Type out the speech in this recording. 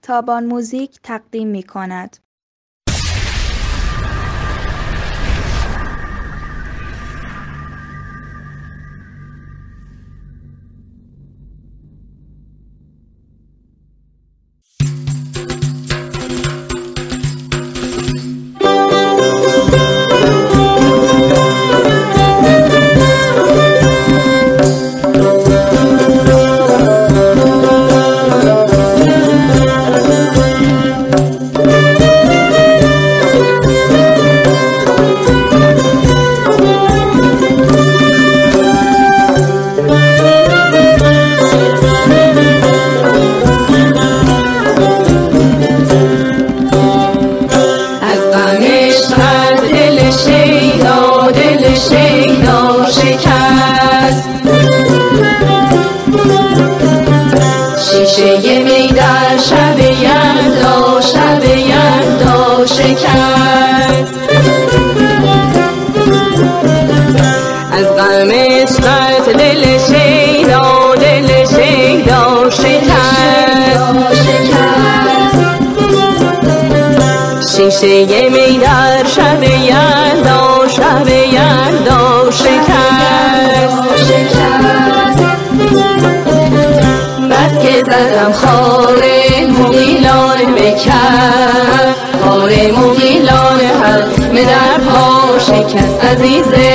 تابان موزیک تقدیم می کند. شیشه می در شب یلدا شکست. از غم عشقت دل شیدا شکست. شیشه می در شب یلدا شکست. بس که زدم خار مغیلان بکر، خار مغیلان حق در پا شکست. عزیز